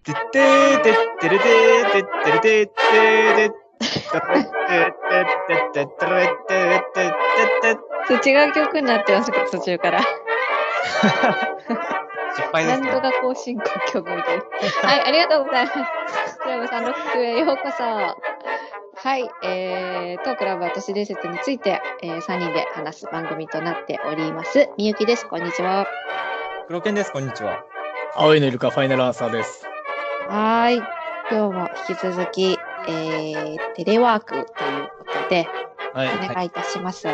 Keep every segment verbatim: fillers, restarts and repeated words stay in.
てってーてってれてーてってれてーてーてってれてってってれてってってそれ違う曲になってますか、途中から。 失敗ですね。 なんとか更新曲みたいな。はい、ありがとうございます。クラブさんろくへようこそ。はい、えー、当クラブは都市伝説について、えー、さんにんで話す番組となっております。みゆきです、こんにちは。 黒犬です、こんにちは。 青いのイルカファイナルアンサーです。 はーい、今日も引き続き、えー、テレワークということで、 はい。 お願いいたします。 はい、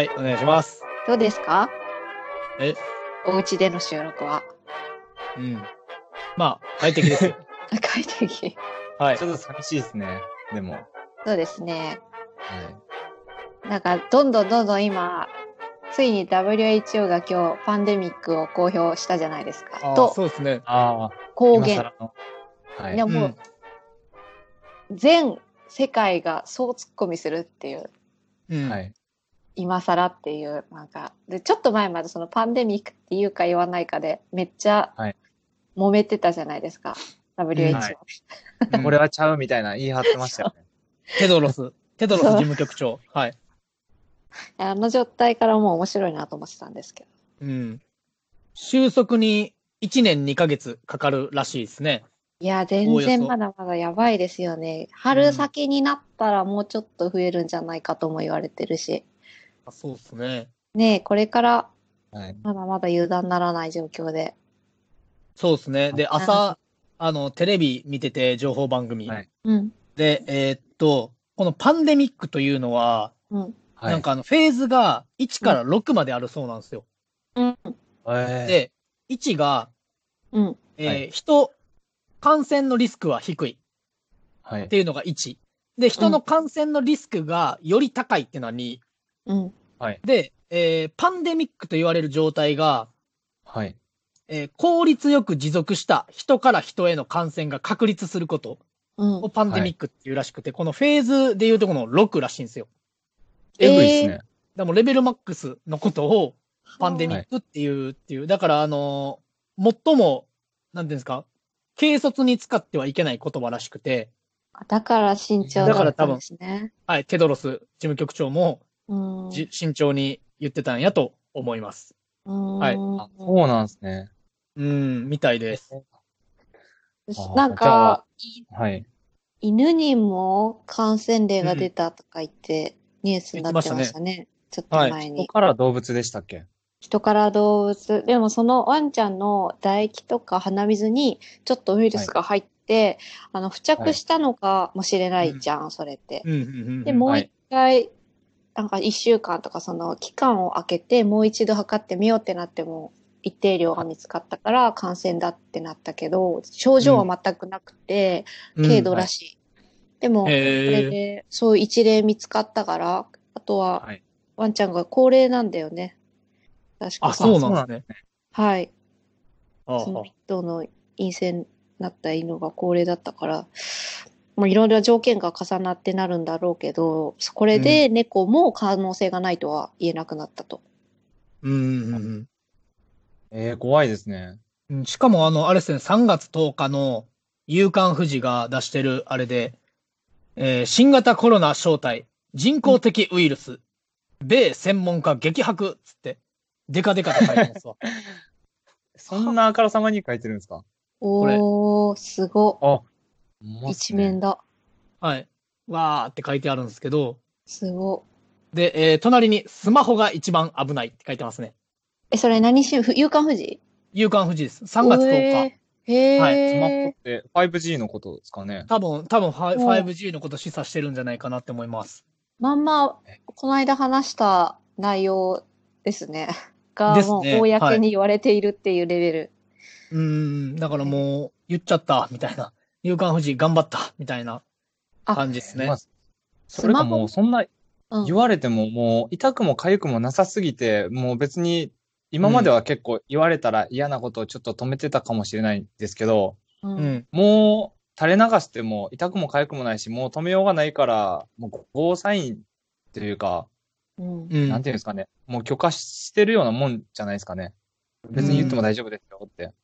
お願いします。 どうですか？ え、 お家での収録は。 うん。まあ、快適ですよ。 快適。 はいち。ょっと寂しいですね。でも。 そうですね。 はい。 なんか、どんどんどんどん今、ついに ダブリューエイチオー が今日パンデミックを公表したじゃないですか。 あと、 そうですね。 ああ、 公言。 今更の。はい。 でも、全世界が総突っ込みするっていう、 うん。 はい。 今更っていう、なんか、で、ちょっと前までそのパンデミックっていうか言わないかで、めっちゃはい揉めてたじゃないですか。ダブリューエイチオー。 はいうんこれはちゃうみたいな言い張ってましたよね。 テドロス、テドロス事務局長。はい。 あの状態からもう面白いなと思ってたんですけど。 うん。収束にいちねんにかげつかかるらしいですね。 いや、全おおよそ然まだまだやばいですよね。春先になったらもうちょっと増えるんじゃないかとも言われてるし。 あそうですね。 ねえ、これからはい。 まだまだ油断ならない状況で。 そうですね。で、 あ朝、あの、テレビ見てて、情報番組。 はい。 うん。 で、えーっと、このパンデミックというのは、 うん。 はい。 なんかあの、フェーズがいちからろくまであるそうなんですよ。 うん。 えで、いちが、 うん。 えーはい人、感染のリスクは低いー、はいっ。ていうのがいち。で、人の感染のリスクがより高いっていうのはに。 うん。 で、えーパンデミックと言われる状態が、 はい。 えー効率よく持続した人から人への感染が確立することうんを。パンデミックっていうらしくて、このフェーズでいうとこのろくらしいんですよ。 えぐいですね。 でもレベルマックスのことをパンデミックっていうっていう、だからあのー最も、なんていうんですか、軽率に使ってはいけない言葉らしくて、 だから慎重だったんですね。 はい、テドロス事務局長もうん。 じ慎重に言ってたんやと思います。 うん。 はいあ、そうなんですね。 うん、みたいです。 あなんか、 はい。 犬にも感染例が出たとか言って、ニュースになってましたね。ちょっと前に。 人から動物でしたっけ？ 人から動物。でもそのワンちゃんの唾液とか鼻水にちょっとウイルスが入って、あの、付着したのかもしれないじゃん、それって。 うんうんうんうん、 で、もう一回、なんか一週間とかその期間を空けてもう一度測ってみようってなっても一定量が見つかったから感染だってなったけど、症状は全くなくて、軽度らしい。でも、これでそう一例見つかったから、あとは、ワンちゃんが高齢なんだよね。確か。 あ、そうなんですね。 はい。 ああその人の陰性になった犬が高齢だったから、もういろいろ条件が重なってなるんだろうけど、これで猫も可能性がないとは言えなくなったと。 うんうんうん。 えー、怖いですね。 しかもあの、あれですね、さんがつとおかの夕刊富士が出してるあれで、えー、新型コロナ正体、人工的ウイルス、米専門家激白つって、デカデカと書いてますわ。 そんなあからさまに書いてるんですか？ おー、すご。 あ、 一面だ。 はい。わーって書いてあるんですけど。 すご。 で、えー、隣にスマホが一番危ないって書いてますね。 え、それ何し、夕刊富士？ 夕刊富士です。さんがつとおか。 へー。 はい。 スマホって ファイブジー のことですかね？ 多分、多分 ファイブジー のこと示唆してるんじゃないかなって思います。 まんま、この間話した内容ですね。が、もう、公に言われているっていうレベル。はい、 うーん、だからもう、言っちゃった、みたいな。夕刊富士頑張った、みたいな感じですね。まあ、 それかもう、そんな、言われても、もう、痛くも痒くもなさすぎて、もう別に、今までは結構言われたら嫌なことをちょっと止めてたかもしれないんですけど、 うん、 もう垂れ流しても痛くも痒くもないし、もう止めようがないから、もうゴーサインっていうか、 うん、 なんていうんですかね、もう許可してるようなもんじゃないですかね。別に言っても大丈夫ですよって。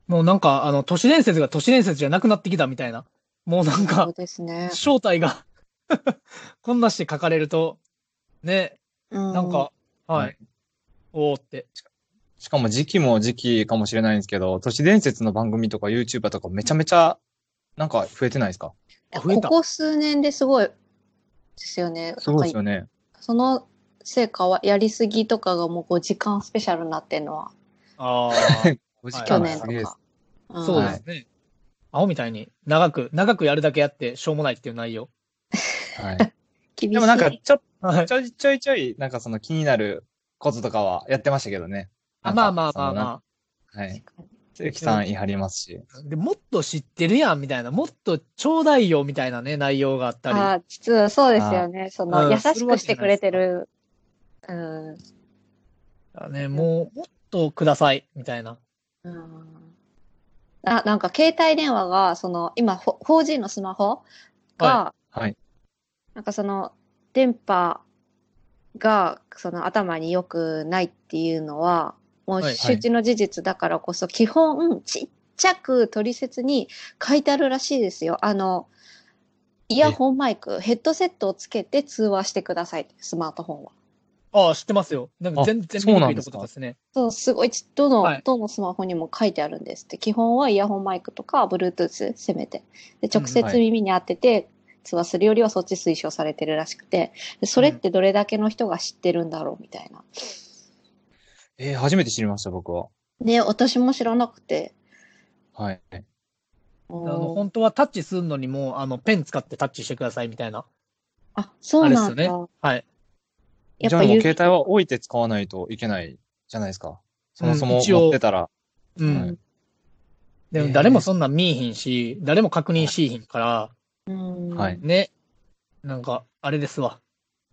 もうなんか、あの、都市伝説が都市伝説じゃなくなってきたみたいな。もうなんそうか、 ですね。 正体がこんなして書かれると、ね、 うん。 なんか、ははいい。おーって。 しかも時期も時期かもしれないんですけど、都市伝説の番組とか YouTuber とかめちゃめちゃ、なんか増えてないですか？ あ、増えた。 ここ数年ですごいですよね。 すごいですよね。 その成果はやりすぎとかがもうごじかんスペシャルになってんのは、 あごじはいかん去年とすげえです。 か。 あ、 んそうですね。アホみたいに、長く、長くやるだけやって、しょうもないっていう内容。 はい。 厳しい。 でもなんかちょ、 はいち。ょいちょいちょい、なんかその気になることとかはやってましたけどね。 あ、 なんかまあまあそのなまあまはい。鈴木さん言い張りますし。 あ。で、もっと知ってるやん、みたいな。もっとちょうだいよ、みたいなね、内容があったり。 ああ、実はそうですよね。その、 うん優しくしてくれてる。うん。 だね、もう、もっとください、みたいな。 うんあ、なんか携帯電話が、その、今、フォ フォージー のスマホが、 はい。 なんかその、電波が、その頭に良くないっていうのは、もうはい周知の事実だからこそ、基本、ちっちゃく取説に書いてあるらしいですよ。あの、イヤホンマイク、ヘッドセットをつけて通話してくださいって、スマートフォンは。 ああ、知ってますよ。なんかあ全然そう見にくいとなんですかころとかですね。 そう、すごいち、どの、 はいどのスマホにも書いてあるんですって。基本はイヤホンマイクとか、Bluetooth せめて。で、直接耳に当てて通話するよりはそっち推奨されてるらしくて、でそれってどれだけの人が知ってるんだろうみたいな。 えー、初めて知りました、僕は。 ね、私も知らなくて。 はい。 あの、本当はタッチするのにも、あの、ペン使ってタッチしてください、みたいな。 あ、そうなんだ。 あれですよね。はい。 じゃあもうやっぱ指携帯は置いて使わないといけないじゃないですか。そもそもうん一応持ってたら。 うん。 はいでもえー誰もそんなん見えひんし、誰も確認しひんから、 うん。 はいね。なんか、あれですわ。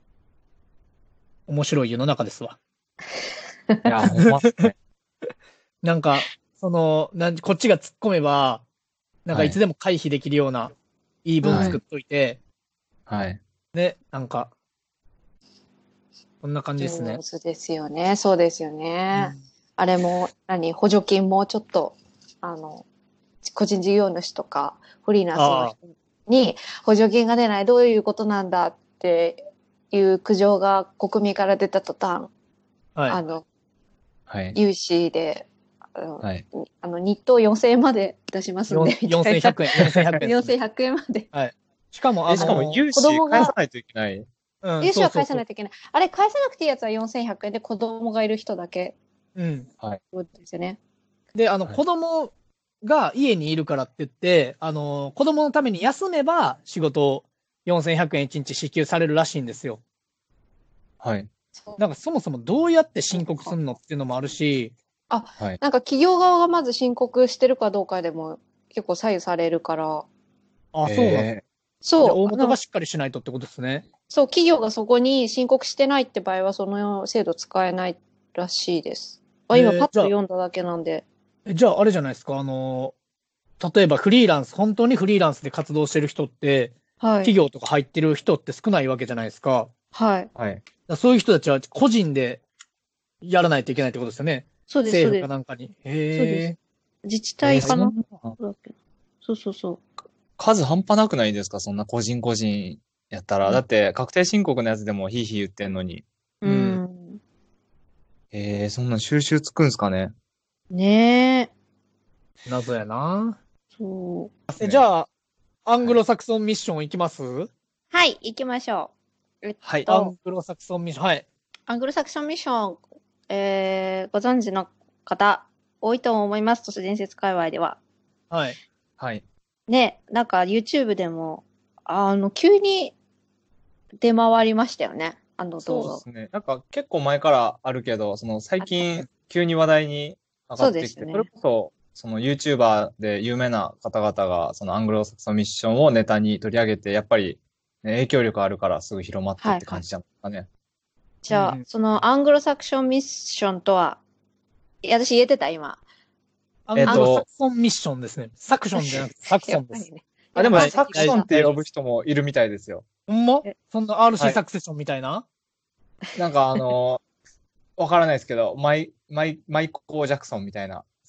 面白い世の中ですわ。 いや、ほんまっすね。 なんか、その、なんこっちが突っ込めば、なんかはいいつでも回避できるような、いい文作っといて、 はい。 ね、なんか、こんな感じですね。 上手ですよね。そうですよね。 うんあれも、何、補助金もちょっと、あの、個人事業主とか、フリーランスの人に補助金が出ない、どういうことなんだっていう苦情が国民から出た途端、 はい。 あの、 はい。 融資で、あの、 はい。 あの日当よんせんえんまで出しますんで、みたいなよんせんひゃくえん、よんせんひゃくえんですね。 よんせんひゃくえんまで。 しかも、あえ、しかもの、 融資子供が返さないといけない。 うん融資は返さないと。 といけない。あれ、返さなくていいやつはよんせんひゃくえんで子供がいる人だけうん。 ことですよね。 で、あの、 はい子供が家にいるからって言って、あの、子供のために休めば仕事をよんせんひゃくえんいちにち支給されるらしいんですよ。 はい。 なんかそもそもどうやって申告するのっていうのもあるし、 はい。 なんか企業側がまず申告してるかどうかでも結構左右されるから。 あ、そうなんだ。 えそう。 じゃあ大元なんかがしっかりしないとってことですね。 そう、企業がそこに申告してないって場合はその制度使えないらしいです。あ今えーパッとじゃあ読んだだけなんで。 えじゃああれじゃないですか、あの、例えばフリーランス、本当にフリーランスで活動してる人って、 はい。 企業とか入ってる人って少ないわけじゃないですか。 はい。 ーはい。 だからそういう人たちは個人でやらないといけないってことですよね。 そうです、そう政府です。 かなんかに。 そうでへえ。 自治体かな、 えーそんなそうだっけそうそうそう。 数半端なくないですか？そんな個人個人やったら。 うんだって、確定申告のやつでもヒーヒー言ってんのに。 ううんん。 えー、そんな収集つくんすかね？ ねえ。 謎やな。 そう。 えじゃあ、アングロサクソンミッション行きます、 はい、行きましょう。えっはい。 とアングロサクソンミッション。はい。 アングルサクションミッション、えー、ご存知の方、多いと思います。都市伝説界隈では。 はい。 はい。 ね、なんか YouTube でも、あの、急に出回りましたよね。あの動画。 そうですね。なんか結構前からあるけど、その最近急に話題に上がってきて、そ,、 そうですねれこそ、その YouTuber で有名な方々が、そのアングロサクソンミッションをネタに取り上げて、やっぱり、ね、影響力あるからすぐ広まってって感じなんですかね。 じゃあ、 うんそのアングロサクションミッションとは、いや、私言えてた、今。 アングロサクソンミッションですね。サクションじゃなくてサクソンです。 ね。 あ、でもはいサクションって呼ぶ人もいるみたいですよ。 ほんまえそんな アールシーはいサクセションみたいな、 なんかあのーわからないですけど、マイ、マイ、マイコー・ジャクソンみたいな、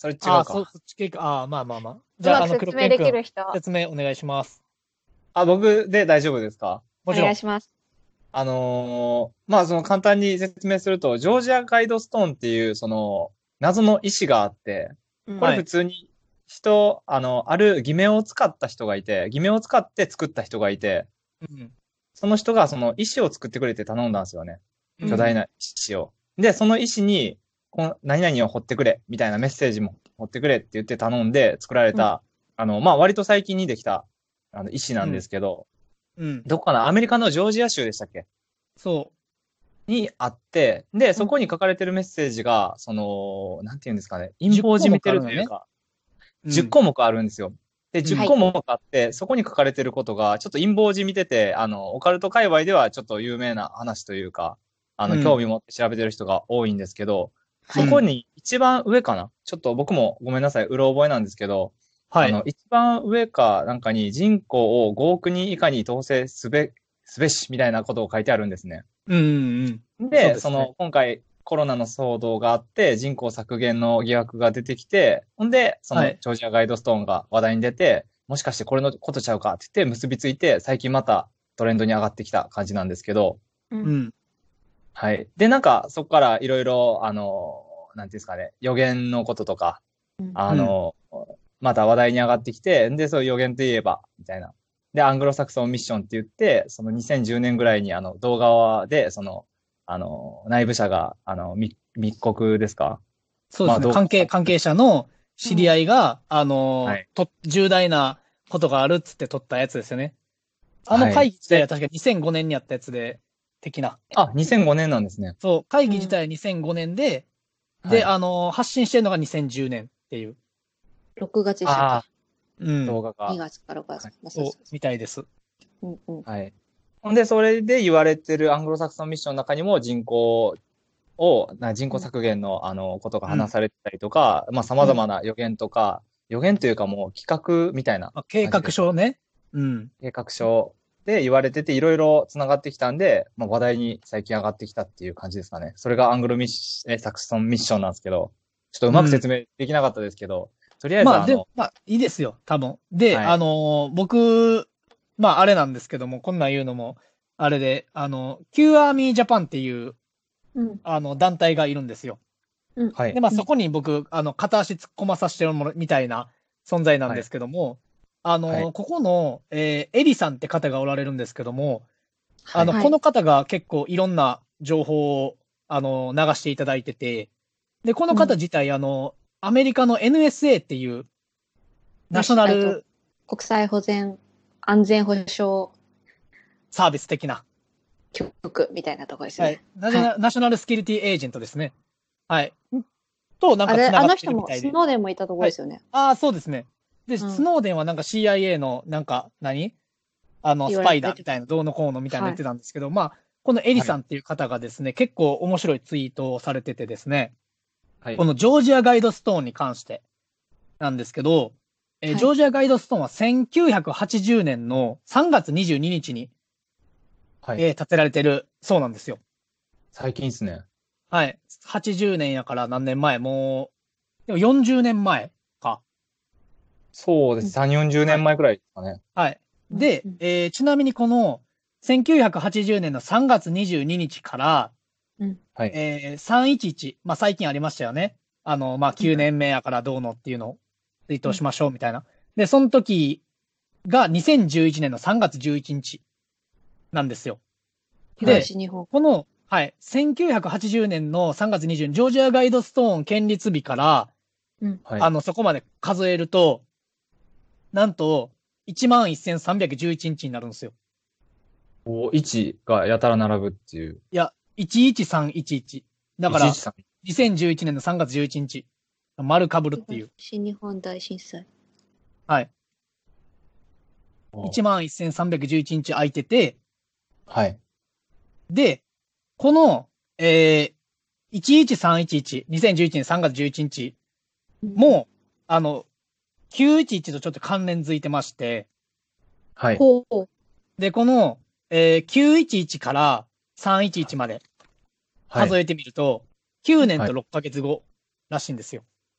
それ違うああ、そ、 か。 そっち系か。ああ、まあまあまあ。 うじゃあ、 まあの、 く説明でき黒ペン君、 る人、 説明お願いします。 あ、僕で大丈夫ですか？ もちろん。 お願いします。 あのーまあ、その簡単に説明すると、ジョージアガイドストーンっていう、その、謎の石があって、 うんこれはい普通に人、あの、ある偽名を使った人がいて、偽名を使って作った人がいて、 うん。 その人がその石を作ってくれって頼んだんですよね。 うん巨大な石を。で、その石に、この何々を掘ってくれ、みたいなメッセージも掘ってくれって言って頼んで作られた、あの、まあ、割と最近にできた、あの、石なんですけど、 うん。 どこかなアメリカのジョージア州でしたっけそにあって、で、そこに書かれてるメッセージが、その、なんていうんですかね、陰じゅっ謀じみてるという項か、 う。 じゅっ項目あるんですよ。で、 うんじゅっ項目あって、そこに書かれてることが、ちょっと陰謀じみてて、あの、オカルト界隈ではちょっと有名な話というか、あの、 うん興味持って調べてる人が多いんですけど、 はいそこに一番上かな、ちょっと僕もごめんなさい、うろ覚えなんですけど、 はい。 あの、一番上かなんかに人口をごおくにん以下に統制すべ、すべし、みたいなことを書いてあるんですね。 うんうんうん。 で、 そうですねその、今回コロナの騒動があって、人口削減の疑惑が出てきて、ほんで、その、 はいジョージアガイドストーンが話題に出て、もしかしてこれのことちゃうかって言って結びついて、最近またトレンドに上がってきた感じなんですけど、 う。 うんん。 はい。で、なんか、そこからいろいろ、あの、なんていうんですかね、予言のこととか、 うんあの、また話題に上がってきて、で、そういう予言といえば、みたいな。で、アングロサクソンミッションって言って、そのにせんじゅうねんぐらいにあの動画で、その、あの、内部者が、あの、密密告ですか？ そうですね。 まあどう関係、関係者の知り合いが、あのーはいと、重大なことがあるっつって撮ったやつですよね。あのはい会議自体は確かにせんごねんにやったやつで、的な。 あ、にせんごねんなんですね。 そう、会議自体はにせんごねんで、 はいで、あのー発信してるのがにせんじゅうねんっていう。 ろくがつでしたあっうん。 あ、動画け？ にが。 月かろくがつ。 はいまあそうそうそう、そみたいです。 う。うんうん。 はい。ほんで、それで言われてるアングロサクソンミッションの中にも人口を、な人口削減の、あの、ことが話されてたりとか、まあ、様々な予言とか、予言というかもう企画みたいなまあ、計画書ね。うん。 計画書で言われてて、いろいろ繋がってきたんで、まあ、話題に最近上がってきたっていう感じですかね。それがアングルミッシえサクソンミッションなんですけど、ちょっとうまく説明できなかったですけど、とりあえずあまあ、での、、 まあ、いいですよ、多分。で、 はいあのー僕、まあ、あれなんですけども、こんなん言うのも、あれで、あの、Q アーミージャパンっていう、 うん。 あの、団体がいるんですよ。 はいで、。まあ、そこに僕、あの、片足突っ込まさせてるものみたいな存在なんですけども、あの、 はいここの、えーエリさんって方がおられるんですけども、あの、 はいこの方が結構いろんな情報を、あの、流していただいてて、で、この方自体、あの、アメリカの エヌエスエー っていう、ナショナえっとル国際保全安全保障サービス的な、 局みたいなところですはいね。 ナショナはナショナルスキルティエージェントですね。はい。と、なんあれ、 か繋がってあの人もるみたいで。 スノーデンもいたところですよね。 ああ、そうですね。で、 んスノーデンはなんか シーアイエー の、なんか何、あの、 言われてスパイだみたいな、どうのこうのみたいなの言ってたんですけど、まあ、このエリさんっていう方がですね、結構面白いツイートをされててですね、 はいこ。のジョージアガイドストーンに関してなんですけど、えーはいジョージアガイドストーンはせんきゅうひゃくはちじゅうねんのさんがつにじゅうににちに、 はい。 えー建てられてるそうなんですよ。 最近ですね。 はい。はちじゅうねんやから何年前もう、でもよんじゅうねんまえか。 そうです。さん、よんじゅうねんまえくらいですかね。 はい。でうん、 えーちなみにこのせんきゅうひゃくはちじゅうねんのさんがつにじゅうににちから、 はい。 えーさんいちいち、まあ最近ありましたよね。あの、まあきゅうねんめやからどうのっていうのをツイートしましょうみたいな。で、その時がにせんじゅういちねんのさんがつじゅういちにちなんですよ。で東日本。 この、はい、せんきゅうひゃくはちじゅうねんのさんがつにじゅうににち、ジョージアガイドストーン建立日から、 うん。 はい。 あの、そこまで数えると、なんと、いちまんせんさんびゃくじゅういちにちになるんですよ。 おいちがやたら並ぶっていう。 いや、いちいちさんいちいち。だから、 いちいちさんにせんじゅういちねんのさんがつじゅういちにち、丸かぶるっていう。 新日本大震災。 はい。 おいちまんせんさんびゃくじゅういちにち空いてて、 はい。 で、この、えー、いちいちさんいちいち、にせんじゅういちねんさんがつじゅういちにちも、あの、きゅういちいちとちょっと関連づいてまして、 はい。 ほう。 で、この、えー、きゅういちいちからさんいちいちまではい数えてみると、きゅうねんとろっかげつごらしいんですよ。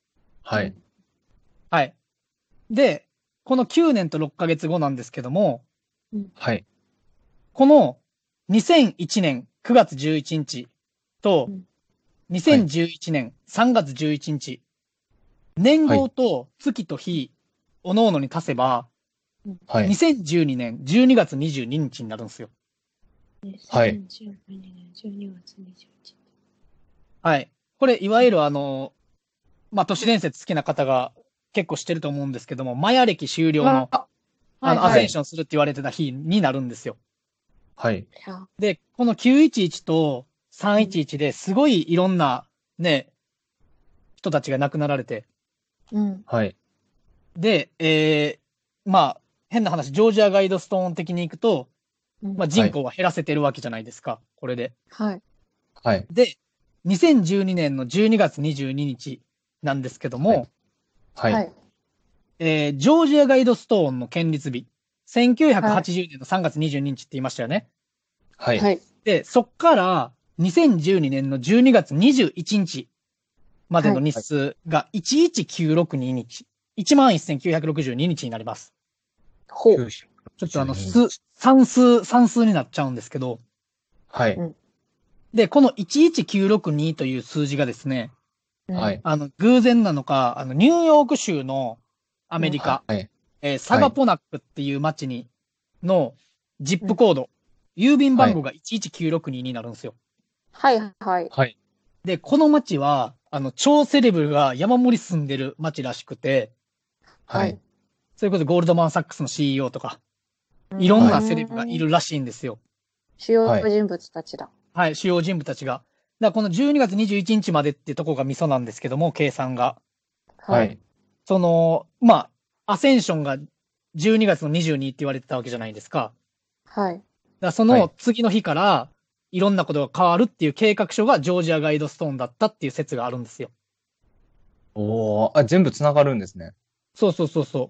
はい。 はい。で、このきゅうねんとろっかげつごなんですけども、 はい。 このにせんいちねんくがつじゅういちにちとうんにせんじゅういちねんさんがつじゅういちにち、年号と月と日、おのおのに足せば、 はいに。せんじゅうにねんじゅうにがつにじゅうににちになるんですよ。 はいにせんじゅうにねんじゅうにがつにじゅういちにち。 はい。これ、いわゆるあの、まあ、都市伝説好きな方が結構知ってると思うんですけども、マヤ歴終了の、 ああの、 はいはいアセンションするって言われてた日になるんですよ。 はい。 で、このきゅういちいちとさんいちいちですごいいろんなね、人たちが亡くなられて、 うん。 はい。 で、えー、まあ、変な話、ジョージアガイドストーン的に行くと、 うんまあ、人口は減らせてるわけじゃないですか、これで。 はい。 はい。 で、にせんじゅうにねんのじゅうにがつにじゅうににちなんですけども、 はい。 はい。 えージョージアガイドストーンの建立日、せんきゅうひゃくはちじゅうねんのさんがつにじゅうににちって言いましたよね。 はい。 はい。 で、そっからにせんじゅうにねんのじゅうにがつにじゅういちにちまでの日数がいちいちきゅうろくににち、いちまんせんきゅうひゃくろくじゅうににちになります。 ほう。 ちょっとあの、数、算数、算数になっちゃうんですけど、 はい。 で、このいちいちきゅうろくにという数字がですね、 はい。 あの、偶然なのか、あの、ニューヨーク州のアメリカ、 はい。 えーサガポナックっていう町に、の、ジップコード、郵便番号がいちいちきゅうろくにになるんですよ。 はい。はい。 はい。 で、この町は、あの、超セレブが山盛り住んでる町らしくて、 はい。 それこそゴールドマンサックスの シーイーオー とか、いろんなセレブがいるらしいんですよ。 主要人物たちだ。 はい、主要人物たちが。だからこのじゅうにがつにじゅういちにちまでっていうところがミソなんですけども、計算が。 は。い。 その、まあ、アセンションがじゅうにがつのにじゅうにって言われてたわけじゃないですか。 はい。 だからそはいの次の日から、いろんなことが変わるっていう計画書がジョージアガイドストーンだったっていう説があるんですよ。 おー、あ、全部繋がるんですね。 そうそうそうそ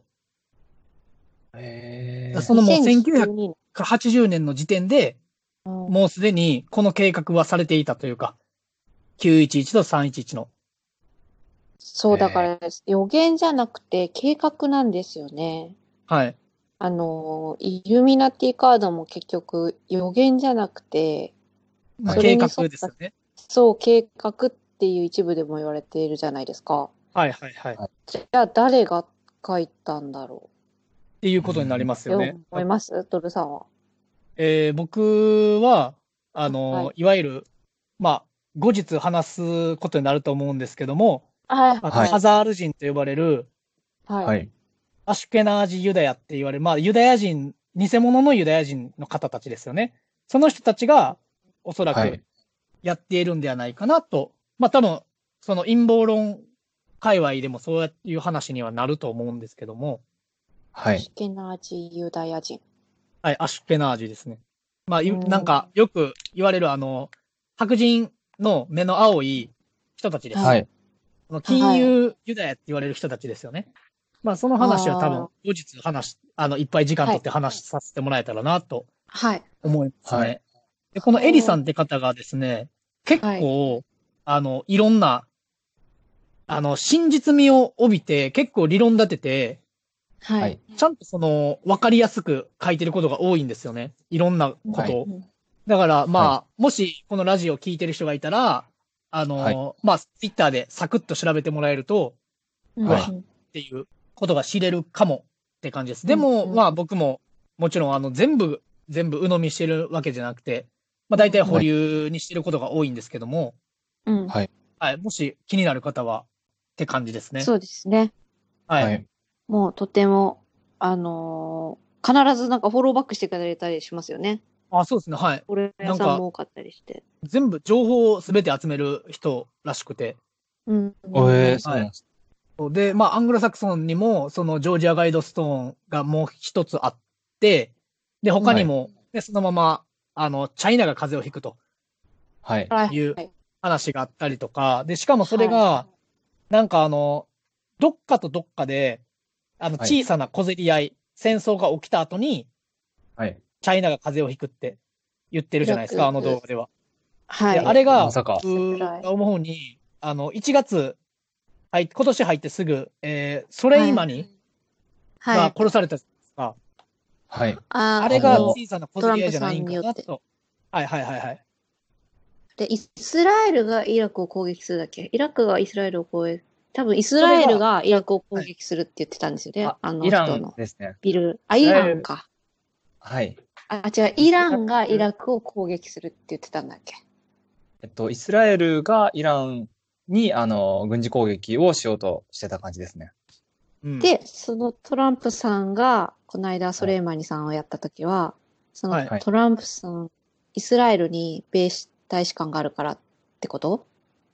へう。そのもうせんきゅうひゃくにせんじゅうにはちじゅうねんの時点で、 うんもうすでにこの計画はされていたというか、きゅういちいちとさんいちいちの。 そう、だから、予言じゃなくて計画なんですよね。 はい。 あの、イルミナティカードも結局予言じゃなくて、 まあ、 それに沿計画ったですよね。 そう、計画っていう一部でも言われているじゃないですか。 はいはいはい。っじゃあ誰が書いたんだろていうことになりますう。 よね。 思いますドルさんは。 えー僕は、あの、 はいい、わゆる、まあ、後日話すことになると思うんですけども、 はい、 あのはいハザール人と呼ばれる、 はい。 はい。 アシュケナージユダヤって言われる、まあ、ユダヤ人、偽物のユダヤ人の方たちですよね。その人たちが、おそらくはい、 やっているんではないかなと。まあ、多分、その陰謀論界隈でもそういう話にはなると思うんですけども、 はい。 シュケナージユダヤ人。 はい、アシュケナージですね。まあ、ゆうんなんか、よく言われる、あの、白人の目の青い人たちです。 はい。 その金融ユダヤって言われる人たちですよね。まあ、その話は多分あー、 後日話、あの、いっぱい時間取って話させてもらえたらなとはい。 思いますね。 はいで、このエリさんって方がですね、結構、あの、いろんな、あの、真実味を帯びて、結構理論立てて、 はい。 はいちゃんとその、わかりやすく書いてることが多いんですよね。いろんなことを。 うんだから、まあ、 はもし、このラジオ聞いてる人がいたら、あの、 はいまあ、ツイッターでサクッと調べてもらえると、 うんはいっていうことが知れるかもって感じです。でも、 うんまあ僕も、もちろんあの、全部、全部鵜呑みしてるわけじゃなくて、まあ大体保留にしてることが多いんですけども、 うんはい。 はい、もし気になる方は、って感じですね。 そうですね。 はい。 はい。 もうとても、あのー必ずなんかフォローバックしてくれたりしますよね。 あ、そうですね。はい。 フォロワーなんかさんも多かったりして。 全部情報をすべて集める人らしくて。 うん。 えー、そうなんです。 で、まあ、アングロサクソンにも、そのジョージアガイドストーンがもう一つあって、で、他にも、でそのまま、あの、チャイナが風邪をひくとはい。 はい。 いうはい話があったりとか、で、しかもそれが、なんかあの、どっかとどっかで、あの、 はい小さな小競り合い、戦争が起きた後に、 はい。 チャイナが風邪をひくって言ってるじゃないですか、 よくあの動画では。 はい。 で、あれが、 まさか僕が思うに、あの、いちがつ入って今年入ってすぐ、えー、ソレイマニがはい。 殺されたじゃないですか。 はい。 あーあれがあの小さな小競り合いじゃないんかトランプさんによってなと。はいはいはいはい。 で、イスラエルがイラクを攻撃するだっけイラクがイスラエルを攻撃、多分イスラエルがイラクを攻撃するって言ってたんですよね。 ああのイラン人のですね。 ビル。あ、イランか。 はい。 あ、違う、イランがイラクを攻撃するって言ってたんだっけえっと、イスラエルがイランに、あの、軍事攻撃をしようとしてた感じですね。 うん、 で、そのトランプさんが、この間ソレイマニさんをやったときは、そのはいトランプさん、イスラエルに米大使館があるからってこと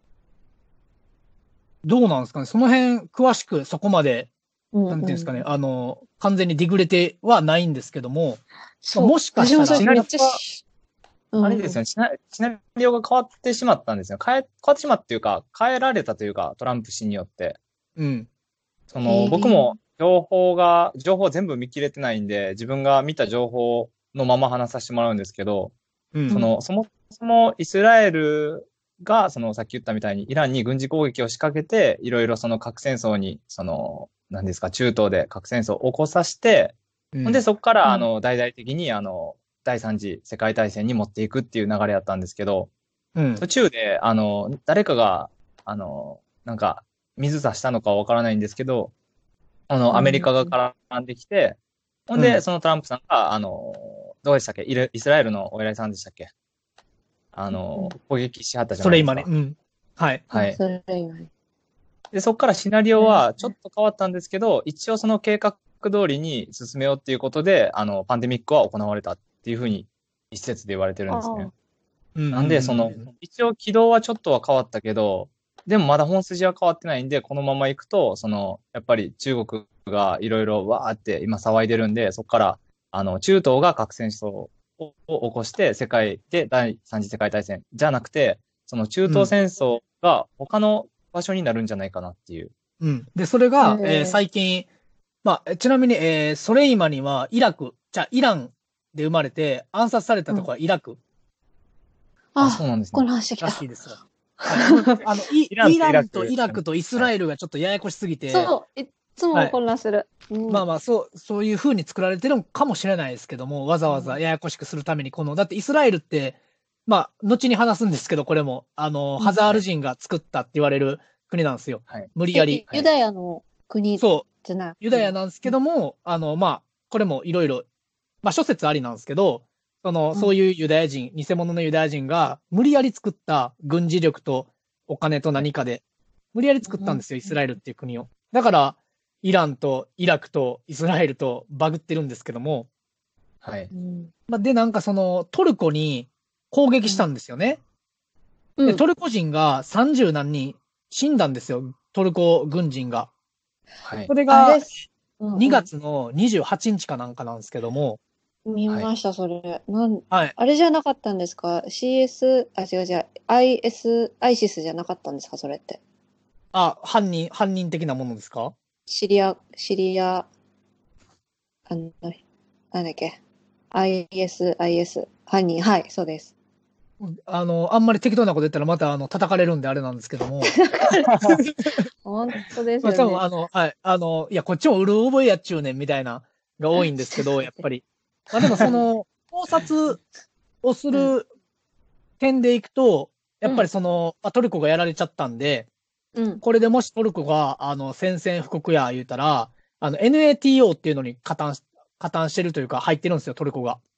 どうなんですかね、その辺、詳しくそこまで、 うんなんていうんですかね、 うんあの、完全にディグれてはないんですけども、 そうもしかしたら私もそれめっちゃシしあれですよね、シナシナリオが変わってしまったんですよ。変え、変わってしまったというか、変えられたというか、トランプ氏によって。 うん。 その、 へー僕も情報が、情報全部見切れてないんで、自分が見た情報のまま話させてもらうんですけど、 うん。 その、そもそもイスラエルが、その、さっき言ったみたいに、イランに軍事攻撃を仕掛けて、いろいろその核戦争に、その、何ですか、中東で核戦争を起こさせて、 うんほんで、そこから、 うんあの、大々的に、あの、第三次世界大戦に持っていくっていう流れやったんですけど、 うん。 途中で、あの、誰かが、あの、なんか、水差したのかわからないんですけど、あの、アメリカが絡んできて、ほんで、 うんそのトランプさんが、あの、どうでしたっけイルイスラエルのお偉いさんでしたっけあの、攻撃しはったじゃないですか。 それ今ね、うん。はい。 はい。 それ今ね。 で、そこからシナリオはちょっと変わったんですけど、一応その計画通りに進めようっていうことで、あの、パンデミックは行われたっていうふうに一説で言われてるんですね。 うんなんで、その、一応軌道はちょっとは変わったけど、でもまだ本筋は変わってないんで、このまま行くと、その、やっぱり中国がいろいろわーって今騒いでるんで、そこから、あの、中東が核戦争を起こして世界で第三次世界大戦じゃなくて、その中東戦争が他の場所になるんじゃないかなっていう。 うん。で、それが、 へーえー最近、まあ、ちなみに、えーソレイマニはイラク、じゃあイランで生まれて暗殺されたところはイラクあ、そうなんですね。 この話来た。 らしいですよ。はいあのイイランとイランとイラクイラクとイスラエルがちょっとややこしすぎて、 そう、いつも混乱する。うんまあまあ、そう、そういう風に作られてるのかもしれないですけども、わざわざややこしくするために、この、だってイスラエルって、まあ、後に話すんですけど、これも、あの、 うんハザール人が作ったって言われる国なんですよ。 はい。 無理やり。 えユダヤの国じそう、 ゃない。 ユダヤなんですけども、あの、まあ、これもいろいろ、まあ、諸説ありなんですけど、その、 うんそういうユダヤ人、偽物のユダヤ人が、無理やり作った軍事力とお金と何かで、無理やり作ったんですよ、 うんイスラエルっていう国を。だから、イランとイラクとイスラエルとバグってるんですけども、 はい。 うんまあ、で、なんかその、トルコに攻撃したんですよね。で、 うんトルコ人が三十何人死んだんですよ、トルコ軍人が。 はいそ。れあがれうんうんにがつのにじゅうはちにちかなんかなんですけども、 見ました、それ。なんはい。 あれじゃなかったんですか ?シーエス、あ、違う違う、アイエス、アイシスじゃなかったんですかそれって。 あ、犯人、犯人的なものですか？ シリア、シリア、あの、なんだっけ アイエス、アイエス、犯人、はい、そうです。 あの、あんまり適当なこと言ったらまた、あの、叩かれるんであれなんですけども。 本当ですまあ、 よね。 多分、あの、はい。あの、いや、こっちもうる覚えやっちゅうねん、みたいな、が多いんですけど、やっぱり。まあ、でも、その、考察をする点でいくと、やっぱりその、まあ、トルコがやられちゃったんで、 うん。 これでもしトルコが、あの、宣戦布告や言うたら、あの、エヌエーティーオー っていうのに加担し、加担してるというか、入ってるんですよ、トルコが。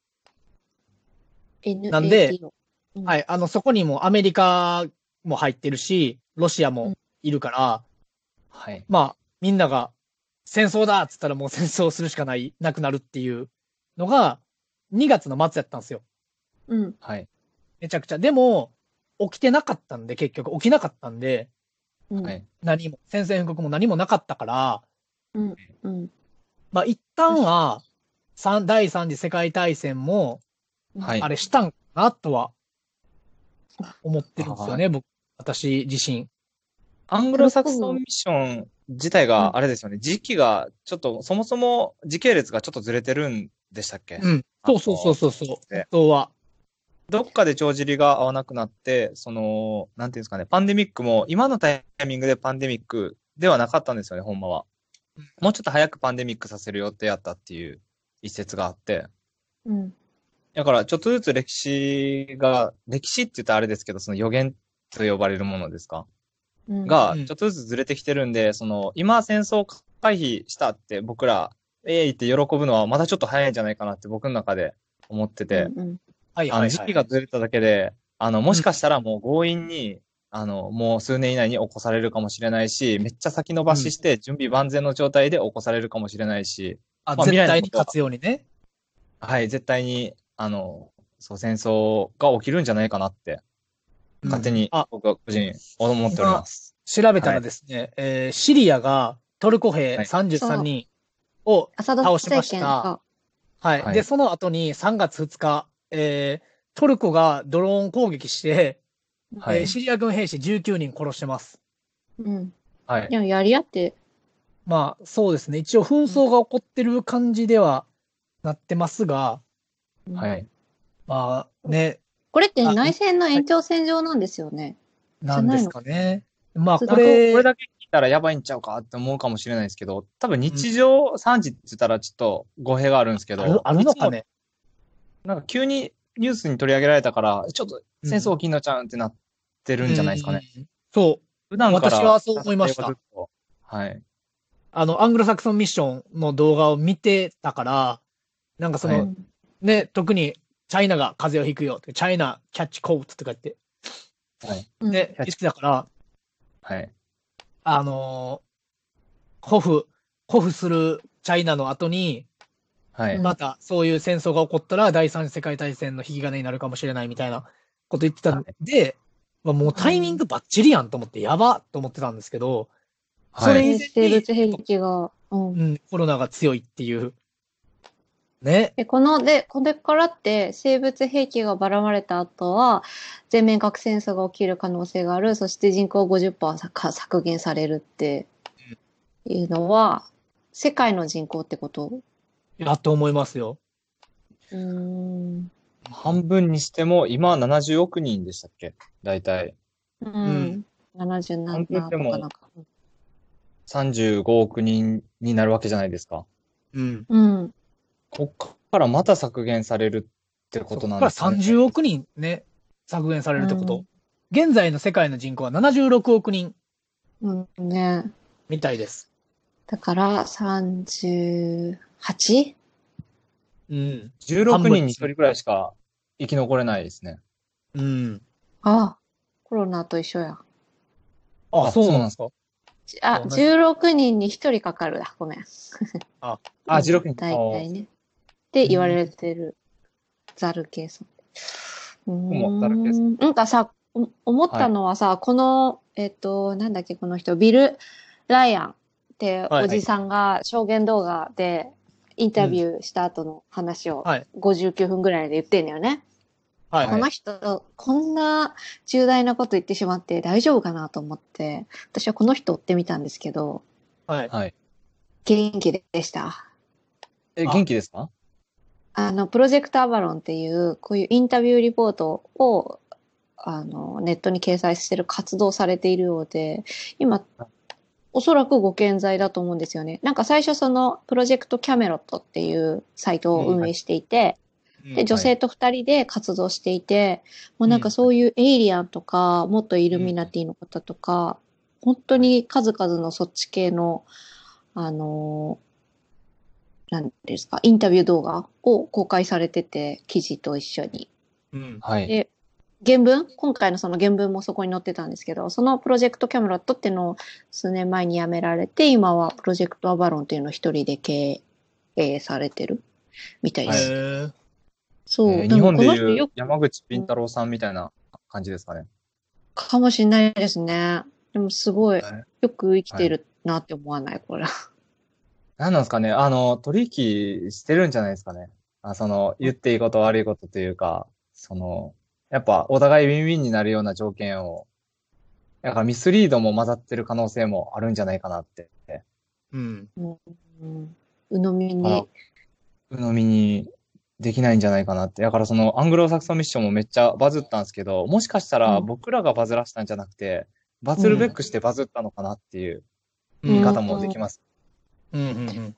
なんでエヌエーティーオー、うんはい。あの、そこにもアメリカも入ってるし、ロシアもいるから、 はい。 まあ、みんなが戦争だっつったらもう戦争するしかない、なくなるっていうのが、にがつの末やったんですよ。 うん。 はい。 めちゃくちゃ。でも、起きてなかったんで、結局、起きなかったんで、 うん。 はい。 何も、宣戦布告も何もなかったから、 うん。うん。 まあ、一旦は、三第三次世界大戦も、 はいあれしたんかなとは、思ってるんですよね、僕、私自身。 アングロサクソンミッション自体が、あれですよね、時期が、ちょっと、そもそも時系列がちょっとずれてるんでしたっけ？ うん。そうそうそうそうそう。 で本当は。 どっかで帳尻が合わなくなって、その、なんていうんですかね、パンデミックも、今のタイミングでパンデミックではなかったんですよね、ほんまは。もうちょっと早くパンデミックさせる予定やったっていう一説があって。 うん。 だから、ちょっとずつ歴史が、歴史って言ったらあれですけど、その予言と呼ばれるものですかうん。 が、 うんちょっとずつずれてきてるんで、その、今戦争回避したって僕ら、えいって喜ぶのはまだちょっと早いんじゃないかなって僕の中で思ってて、 うんうん。 あの、時はいはいはい。 期がずれただけで、あの、もしかしたらもう強引に、あの、もう数年以内に起こされるかもしれないし、めっちゃ先延ばしして準備万全の状態で起こされるかもしれないし、 あ、 まあ絶対未来のことはに勝つようにね。 はい、絶対に、あの、そう、戦争が起きるんじゃないかなって、勝手にあ、 僕は個人思っております。 調べたらですね、えーシリアがトルコ兵はいさんじゅうさんにんをアサド倒しました。 政権が、 はい。 はいで、その後にさんがつふつか、えートルコがドローン攻撃して、 はいえーシリア軍兵士じゅうきゅうにん殺してます。 うん。 はいい。や、やり合って、 まあ、そうですね。一応紛争が起こってる感じではなってますが、 はい。 まあね、 これってあ内戦の延長線上なんですよね。 なんですかね。まあ、 そうここれ、これれ、 だけ聞いたらやばいんちゃうかって思うかもしれないですけど、多分日常さんじって言ったらちょっと語弊があるんですけど、 あるあるのかね。 いつもなんか急にニュースに取り上げられたから、ちょっと戦争起きんのちゃうんってなってるんじゃないですかね。 うん。そう。 普段から。 私はそう思いましたずっとはい。 あの、アングロサクソンミッションの動画を見てたから、なんかその、 はいね、特にチャイナが風邪をひくよって、チャイナキャッチコーツとか言って、 はい。 うんね、言ってたから、 はい。 あのー、ホフ、ホフするチャイナの後に、 はい。 うんまたそういう戦争が起こったら第三次世界大戦の引き金になるかもしれないみたいなこと言ってたんで、まあ、もうタイミングバッチリやんと思って、やばと思ってたんですけど、そはい。 れ以前生に、 物兵器が、うん。 うん、コロナが強いっていう。ね。 で、この、で、これからって生物兵器がばらまれた後は、全面核戦争が起きる可能性がある。そして人口ごじゅっパーセント削減されるっていうのは、世界の人口ってことやっと思いますよ。 うーん。 半分にしても、今ななじゅうおく人でしたっけ大体。 うん。ななじゅうななとかなんか。 さんじゅうごおく人になるわけじゃないですか。 うん。 うん。 こっからまた削減されるってこそことからなんですね。 さんじゅうおく人ね、削減されるってこと。現在の世界の人口はななじゅうろくおく人うんね。 みたいです。 だから、さんじゅうはち? うん。 じゅうろくにんにひとりくらいしか生き残れないですね。 うん。 あ、コロナと一緒や。 あ、 あそうなんですか。 あ、 同じじゅうろくにんにひとりかかるだ。ごめん。 あ、じゅうろくにん。 大体ね。って言われてる。ザル計算。うーもザル計ん。なんかさ、お思ったのはさ、この、えっと、なんだっけ、この人、ビル・ライアンっておじさんが証言動画でインタビューした後の話をはい。 ごじゅうきゅうふんぐらいで言ってんだよね。 はい。 この人、こんな重大なこと言ってしまって大丈夫かなと思って、私はこの人追ってみたんですけど、 はい。 はい。 元気でした。 え、 あ元気ですかあの、プロジェクトアバロンっていう、こういうインタビューリポートを、あの、ネットに掲載してる活動されているようで、今、おそらくご健在だと思うんですよね。なんか最初その、プロジェクトキャメロットっていうサイトを運営していて、で、女性と二人で活動していて、もうなんかそういうエイリアンとか、もっとイルミナティの方とか、本当に数々のそっち系の、あの、なんですか、インタビュー動画を公開されてて、記事と一緒に。 うん。 はい。 で、原文今回のその原文もそこに載ってたんですけど、そのプロジェクトキャメロットっていうのを数年前に辞められて、今はプロジェクトアバロンっていうのを一人で経営されてるみたいです。 へーそう。 えーでも日本でいうこの人よく山口ピン太郎さんみたいな感じですかね。 かもしれないですね。でもすごいはいよく生きてるなって思わないこれ。 何なんですかね。あの、取引してるんじゃないですかね。あその、言っていいこと悪いことというか、その、やっぱお互いウィンウィンになるような条件を、なんかミスリードも混ざってる可能性もあるんじゃないかなって。 うん。 うんうん、鵜呑みあに。 鵜呑みにできないんじゃないかなって。だからそのアングロサクソンミッションもめっちゃバズったんですけど、もしかしたらうん僕らがバズらしたんじゃなくて、バズるべくしてバズったのかなっていううん見方もできます。 うんうん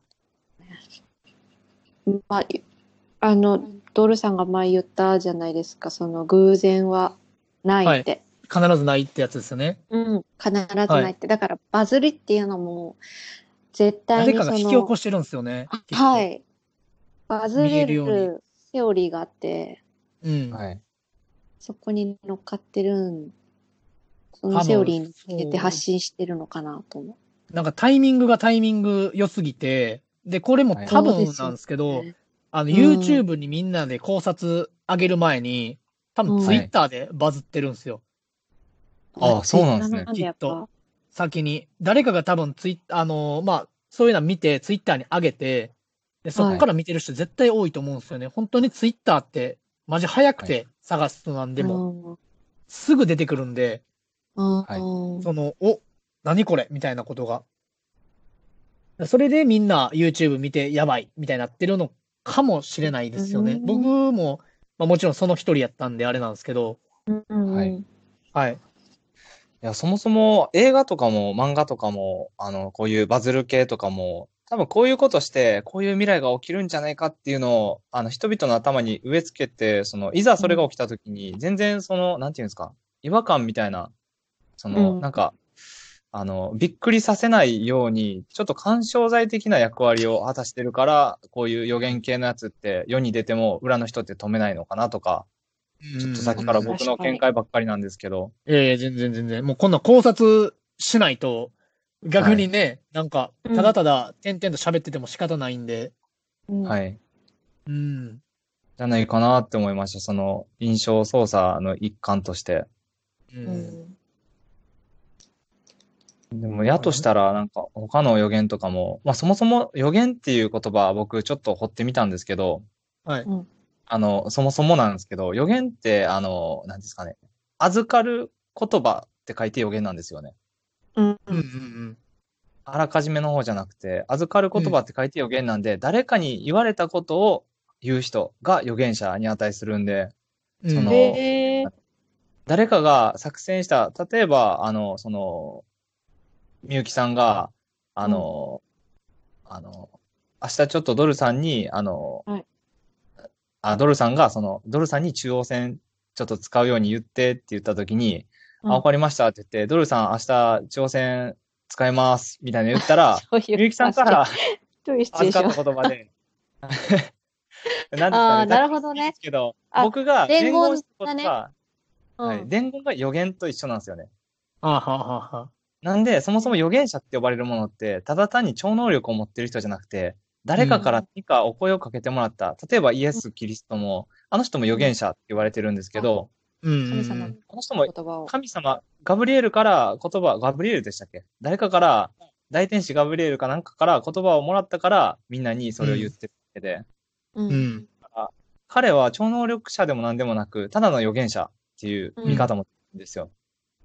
まあ、あの、ドルさんが前言ったじゃないですか、その偶然はないって。 必ずないってやつですよね。 うん、必ずないって。だからバズりっていうのも、絶対誰にその、 かが引き起こしてるんですよね。きっとは。い。バズ見れえるようにるセオリーがあって、 うん。 はい。 そこに乗っかってるん、そ多分のセオリーに向けてそう発信してるのかなと思なんかタイミングがタイミング良すぎて、で、これもはい多分そうですよなんですけど、 ねあの、 うん YouTube にみんなで考察上げる前に、多分うん Twitter でバズってるんですよ。 う。 ああそうなんですね Twitter なんでやっきっとぱ。 先に。誰かが多分ツイあのーまあ、そういうの見て Twitter に上げて、で、そっから見てる人絶対多いと思うんですよね。本当に Twitter って、マジ早くて探すのなんでも、 も。 すぐ出てくるんで、 うん。 はいうんその、お、何これみたいなことが。それでみんな YouTube 見てやばいみたいになってるのかもしれないですよね。 うん僕も、まあ、もちろんその一人やったんであれなんですけど、 うんはいうんはい。 いや、そもそも映画とかも漫画とかも、あの、こういうバズる系とかも、多分こういうことして、こういう未来が起きるんじゃないかっていうのを、あの、人々の頭に植え付けて、その、いざそれが起きた時に、全然その、なんていうんですか、違和感みたいな、その、 うんなんか、あの、びっくりさせないように、ちょっと緩衝材的な役割を果たしてるから、こういう予言系のやつって世に出ても裏の人って止めないのかなとか、ちょっとさっきから僕の見解ばっかりなんですけど、 ええ全然全然。もうこんな考察しないと、逆にね、なんか、 うんただただ、点々と喋ってても仕方ないんで、 うん。。 はいい。 うん。 じゃないかなって思いました。その、印象操作の一環として。 う。 うんん。 でも、やとしたら、なんか、他の予言とかも、まあ、そもそも予言っていう言葉は僕ちょっと掘ってみたんですけど、 はい。 うんあの、そもそもなんですけど、予言って、あの、なんですかね、預かる言葉って書いて予言なんですよね。 うん。 うんうんうん。 あらかじめの方じゃなくて、預かる言葉って書いて予言なんで、誰かに言われたことを言う人が預言者に値するんで、 うんそのへー誰かが作戦した、例えば、あの、その、みゆきさんが、あの、あの、明日ちょっとドルさんに、あの、 はいあ、ドルさんが、その、ドルさんに中央線ちょっと使うように言ってって言ったときに、 うんあ、わかりましたって言って、ドルさん明日中央線使いますみたいな言ったら、 そういうみゆきさんからどういうシチュエー預ションかった言葉で、なんですかね、 あーなるほどねざっくりですけど、 あ僕が伝言伝言したことだねが、はい、 うん伝言が予言と一緒なんですよね。 あははは。 なんで、そもそも預言者って呼ばれるものって、ただ単に超能力を持ってる人じゃなくて、誰かから何かお声をかけてもらった。例えばイエス・キリストも、あの人も預言者って言われてるんですけど、 うん。 神様のあの人も言葉を。 神様、ガブリエルから言葉、ガブリエルでしたっけ誰かから、大天使ガブリエルかなんかから言葉をもらったから、みんなにそれを言ってるわけで、 ううん。 彼は超能力者でも何でもなく、ただの預言者っていう見方もあるんですよ。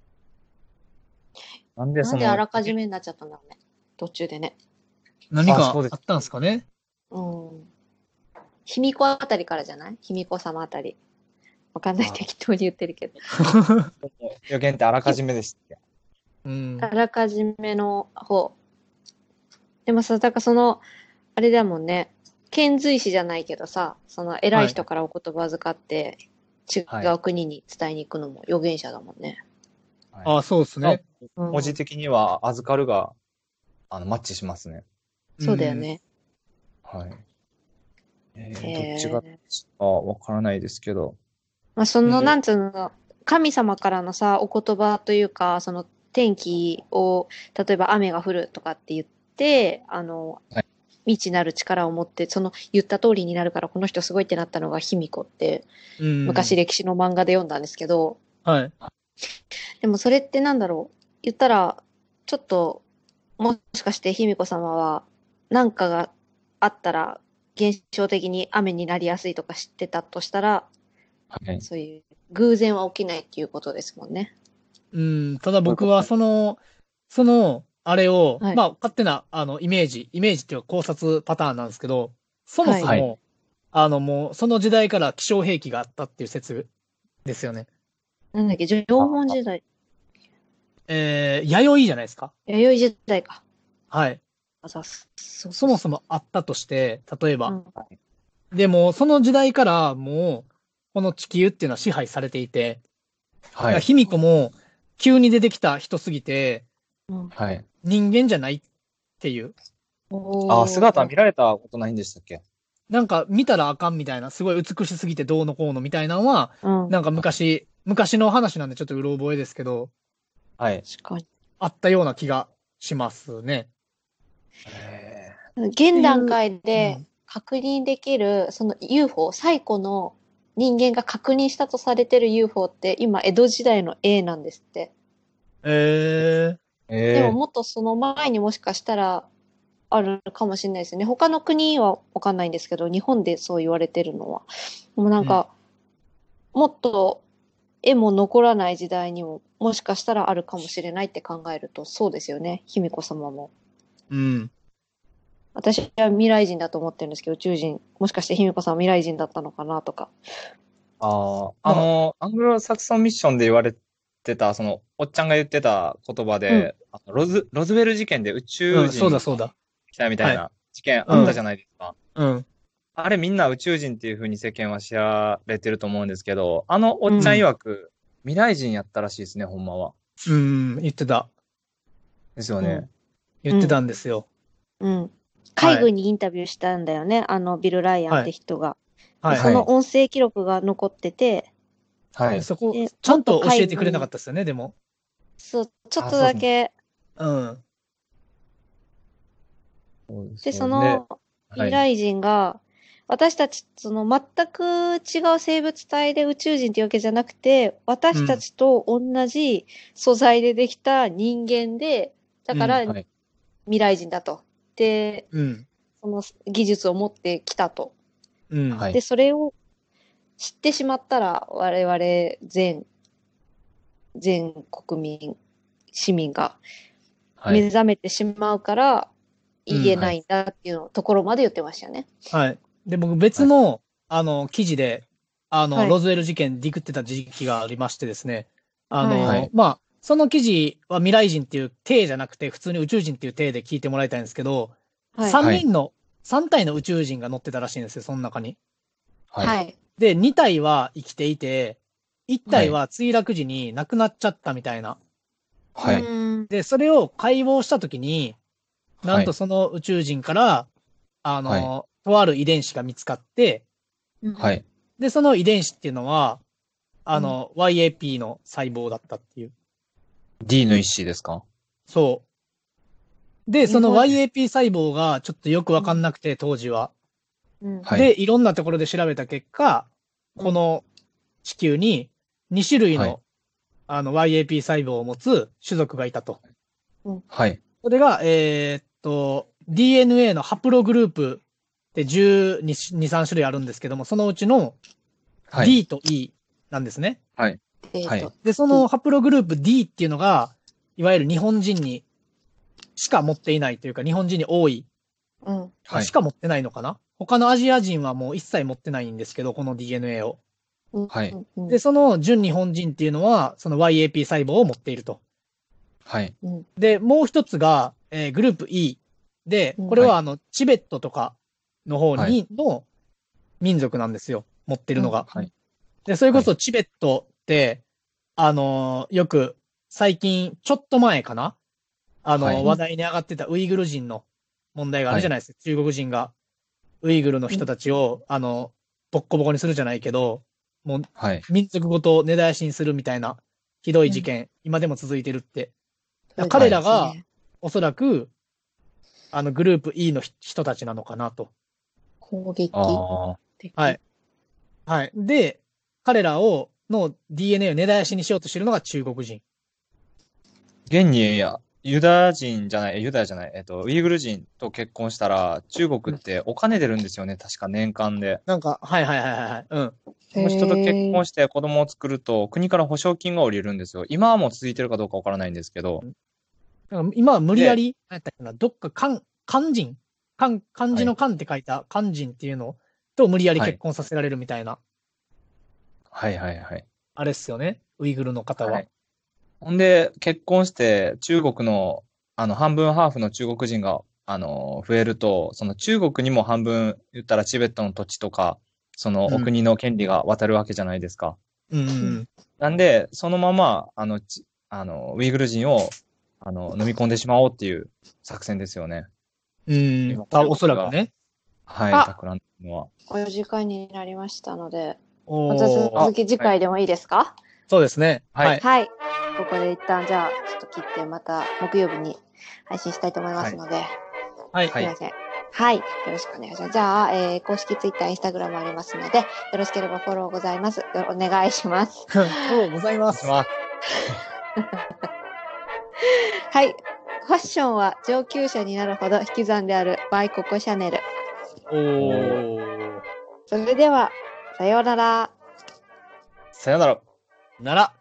なんでその、 なんであらかじめになっちゃったんだろうね。途中でね。 何かあそうですあったんですかね。 うん。卑弥呼あたりからじゃない卑弥呼様あたり。わかんないあ適当に言ってるけど。 予言ってあらかじめでしたっけうんあ。らかじめの方。でもさ、だからその、あれだもんね。遣隋使じゃないけどさ、その偉い人からお言葉預かって、違う国に伝えに行くのも預言者だもんね。 はいあ、そうですね。 うん文字的には預かるが、あの、マッチしますね。 そうだよね。 はい。えーへーどっちが、あ、わからないですけど。 まあ、その、 うんなんつうの、神様からのさ、お言葉というか、その天気を、例えば雨が降るとかって言って、あの、 はい未知なる力を持って、その言った通りになるから、この人すごいってなったのが卑弥呼って、 うん。 昔歴史の漫画で読んだんですけど、 はい。 でもそれってなんだろう、言ったら、ちょっと、もしかして卑弥呼様は、なんかがあったら、現象的に雨になりやすいとか知ってたとしたら、 はい。 そういう偶然は起きないっていうことですもんね。 うん。ただ僕はその、その、あれを、 はいまあ、勝手な、あの、イメージ、イメージっていうか考察パターンなんですけど、そもそも、 はいあの、もう、その時代から気象兵器があったっていう説ですよね。 なんだっけ、縄文時代、 えー、弥生じゃないですか。 弥生時代か。 はい。 あざっす。そうそもそもあったとして、例えば。 うんでも、その時代からもう、この地球っていうのは支配されていて、 はい。 卑弥呼も急に出てきた人すぎて、 うんはい。 人間じゃないっていう。 あ、 おー姿見られたことないんでしたっけ？ なんか見たらあかんみたいな、すごい美しすぎてどうのこうのみたいなのは、 うん。 なんか昔、昔の話なんでちょっとうろ覚えですけど、 はい。 確かに。 あったような気がしますね。 へ現段階うでん確認できる、その ユーフォー、最古の人間が確認したとされてる ユーフォー って今江戸時代の A なんですって。 ええ。えでもえ。 もっとその前にもしかしたらあるかもしれないですよね。他の国はわかんないんですけど、日本でそう言われてるのは。でもなんか、もっと絵も残らない時代にももしかしたらあるかもしれないって考えると、そうですよね。卑弥呼様も。 ー、うん。 私は未来人だと思ってるんですけど、宇宙人、もしかして卑弥呼さんは未来人だったのかなとか。 ああ、あの、アングロサクソンミッションで言われてた、その、おっちゃんが言ってた言葉で、あのロズ、ロズウェル事件で宇宙うん、そうだ人そうだ。 来たみたいな事件うんあったじゃないですか。 うん。 あれみんな宇宙人っていう風に世間は知られてると思うんですけど、あのおうんっちゃん曰く、未来人やったらしいですね、ほんまは。 うん、言ってた。 ですよね。 言ってたんですよ。 うん。海軍にインタビューしたんだよね。あの、ビル・ライアンって人が。 はい。 でその音声記録が残ってて、 はい。 そこで、 ちゃんともっと海軍教えてくれなかったですよね、でも。 そう、ちょっとだけ。 うん。 そうですで、 よねその未来人が、私たち、その全く違う生物体で宇宙人っていうわけじゃなくて、私たちと同じ素材でできた人間で、だからはい。 未来人だと。で、 うん。 その技術を持ってきたと。 うん。 はいで、それを知ってしまったら、我々全、全国民、市民がはい。 目覚めてしまうから、 うん言えないんだっていうのところまで言ってましたよね。 はい。で、僕別の、あの、記事で、あの、 はいロズウェル事件ディグってた時期がありましてですね。あの、 はいまあ、その記事は未来人っていう体じゃなくて、普通に宇宙人っていう体で聞いてもらいたいんですけど、 はい。 さんにんの、さん体の宇宙人が乗ってたらしいんですよ、その中に。 はい。 はい。 で、に体は生きていて、いち体は墜落時に亡くなっちゃったみたいな。 はい。 うんで、それを解剖したときに、なんとはいその宇宙人から、あの、 はとある遺伝子が見つかって、 は。い。 で、その遺伝子っていうのは、あの、ワイエーピー の細胞だったっていう。 D の一子ですか？ そう。で、その日本ワイエーピー 細胞がちょっとよくわかんなくて、当時は。 うんはい。 で、いろんなところで調べた結果、 うんこの地球にに種類の、 はいあの ワイエーピー 細胞を持つ種族がいたと。 はい。 それが、えーっと、ディーエヌエー のハプログループってじゅうに、さん種類あるんですけども、そのうちのはい。 D と E なんですね。 えーとはいで、そのハプログループ D っていうのが、いわゆる日本人にしか持っていないというか、日本人に多い、 うんはいしか持ってないのかな。他のアジア人はもう一切持ってないんですけど、この ディーエヌエー を。 うんはいうんで、その純日本人っていうのは、その ワイエーピー 細胞を持っていると。 はい。 うんで、もう一つが、えーグループ E で、これはあの、チベットとかの方に、 はいの民族なんですよ。持ってるのが。 はい。 で、それこそチベットって、あのーよく、最近、ちょっと前かなあのーはい話題に上がってたウイグル人の問題があるじゃないですか。中国人が、ウイグルの人たちを、あの、ボッコボコにするじゃないけど、もう、 はい。 民族ごと根絶やしにするみたいな、ひどい事件、今でも続いてるって。 そうですね彼らが、おそらく、あの、グループ E の人たちなのかなと。 攻撃ああ。 的。 はい。はい。で、彼らを、の ディーエヌエー を根絶やしにしようとしてるのが中国人。 現に、いや、ユダヤ人じゃない、ユダヤじゃない、えっと、ウイグル人と結婚したら、中国ってお金出るんですよね、確か年間で。 なんか、はいはいはいはいはい。うん。 その人と結婚しして子供を作ると、国から保証金が下りるんですよ。今はもう続いてるかどうかわからないんですけど。 なんか今は無理やり、何やったっけな、どっか漢、漢人漢、漢字の漢って書いた漢人っていうのと無理やり結婚させられるみたいな、 はいはいはい。 あれっすよね。ウイグルの方は。 はいほんで、結婚して中国の、 あの、半分ハーフの中国人が、あの、増えると、その中国にも半分、言ったらチベットの土地とか、そのお国の権利が渡るわけじゃないですか。 うんうん。 なんで、そのまま、あの、ちあの、ウイグル人を、あの、飲み込んでしまおうっていう作戦ですよね。 うん今。 あ、おそらくね。 はい、 あ企んだのは。 お時間になりましたので、 おまたー続き次回でもいいですか？ そうですね。 はいはい。 はい。ここで一旦じゃあ、ちょっと切ってまた木曜日に配信したいと思いますので、 はい。 すいません。はい。よろしくお願いします。じゃあ、えー、公式ツイッター、インスタグラムありますので、よろしければフォローございます。よお願いします。 そうございます。 まあ、 はい。ファッションは上級者になるほど引き算であるバイココシャネル。 おー。 それでは、さようなら。 さよなら。 なら。